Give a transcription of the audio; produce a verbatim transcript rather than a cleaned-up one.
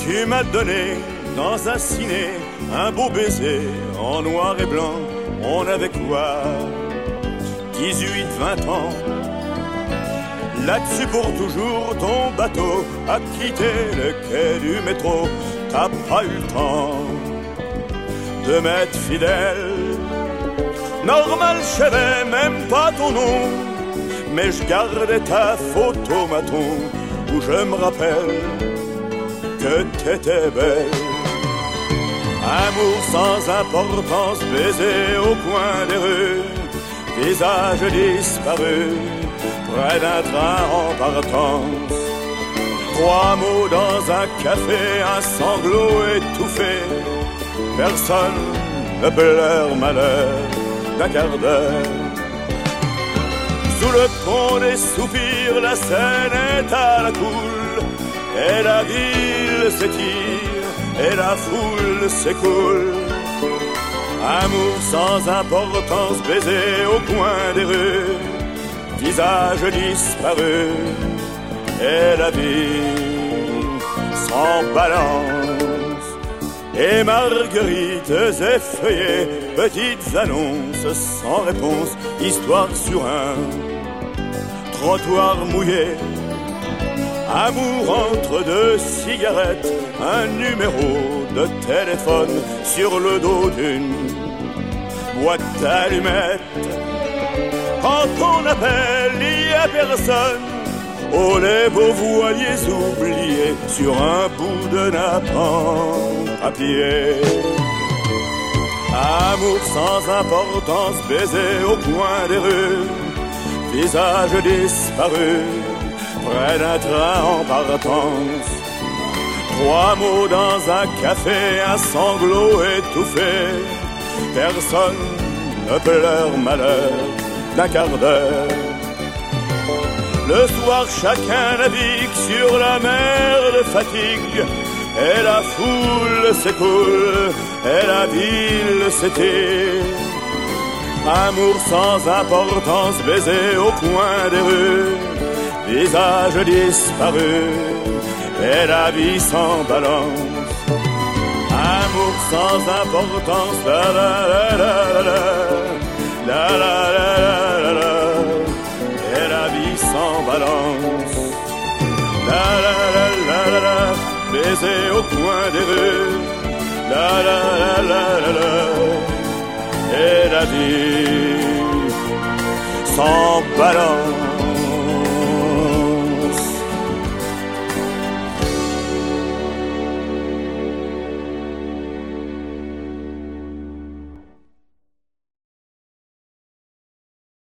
Tu m'as donné dans un ciné un beau baiser en noir et blanc. On avait quoi, dix-huit vingt ans. Là-dessus pour toujours ton bateau a quitté le quai du métro. T'as pas eu le temps de m'être fidèle. Normal, je savais même pas ton nom, mais je gardais ta photo, maton, où je me rappelle que t'étais belle. Amour sans importance, baiser au coin des rues, visage disparu, près d'un train en partance. Trois mots dans un café, un sanglot étouffé, personne ne pleure malheur d'un quart d'heure. Sous le pont des soupirs, la Seine est à la coule, et la ville s'étire, et la foule s'écoule. Amour sans importance, baiser au coin des rues, visage disparu, et la vie sans balance. Et marguerites effeuillées, petites annonces sans réponse, histoire sur un trottoir mouillé. Amour entre deux cigarettes, un numéro de téléphone sur le dos d'une boîte d'allumettes. Quand on appelle, il n'y a personne. Oh, les beaux voiliers oubliés sur un bout de nappe en papier. Amour sans importance, baiser au coin des rues, visage disparu, près d'un train en partance. Trois mots dans un café, un sanglot étouffé, personne ne pleure malheur d'un quart d'heure. Le soir, chacun navigue sur la mer de fatigue, et la foule s'écoule, et la ville s'étire. Amour sans importance, baiser au coin des rues, visage disparu, et la vie sans balance. Amour sans importance, la la la la la la la la la la, et la vie sans balance. La la la la la la, baiser au coin des rues, la la la la la la, et la vie sans balance.